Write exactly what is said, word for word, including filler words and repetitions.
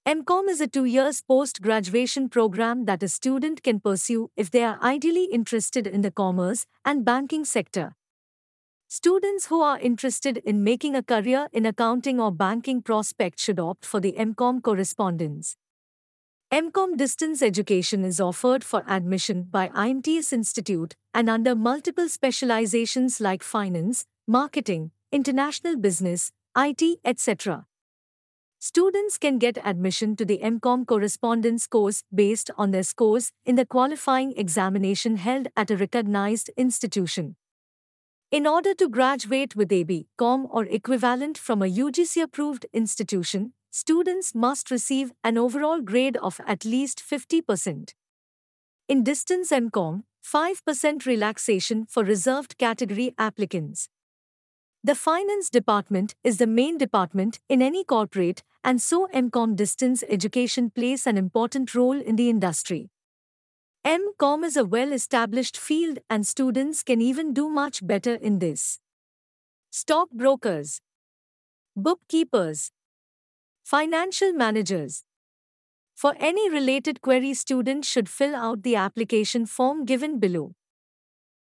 M Com is a two years post-graduation program that a student can pursue if they are ideally interested in the commerce and banking sector. Students who are interested in making a career in accounting or banking prospect should opt for the M Com correspondence. M Com distance education is offered for admission by I M T S Institute and under multiple specializations like finance, marketing, international business, I T, et cetera. Students can get admission to the M Com correspondence course based on their scores in the qualifying examination held at a recognized institution. In order to graduate with A B Com or equivalent from a U G C-approved institution, students must receive an overall grade of at least fifty percent. In distance M Com, five percent relaxation for reserved category applicants. The finance department is the main department in any corporate, and so M Com distance education plays an important role in the industry. M Com is a well-established field and students can even do much better in this. Stockbrokers, bookkeepers, financial managers. For any related query, students should fill out the application form given below.